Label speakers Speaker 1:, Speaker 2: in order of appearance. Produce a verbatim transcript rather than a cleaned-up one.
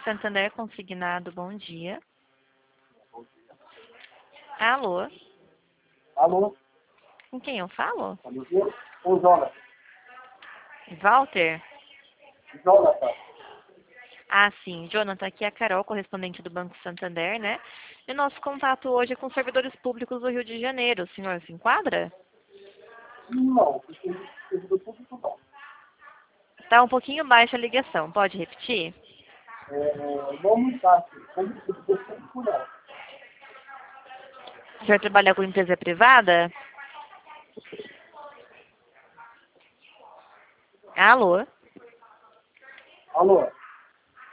Speaker 1: Santander Consignado, bom dia. Alô?
Speaker 2: Alô?
Speaker 1: Com quem eu falo?
Speaker 2: Tá me ouvindo? O Jonathan.
Speaker 1: Walter?
Speaker 2: Jonathan.
Speaker 1: Ah, sim. Jonathan, aqui é a Carol, correspondente do Banco Santander, né? E o nosso contato hoje é com servidores públicos do Rio de Janeiro. O senhor se enquadra?
Speaker 2: Não, porque servidor público não.
Speaker 1: Está um pouquinho baixa a ligação. Pode repetir?
Speaker 2: É, não está aqui. Como servidor público não.
Speaker 1: O senhor trabalha com empresa privada? Alô?
Speaker 2: Alô?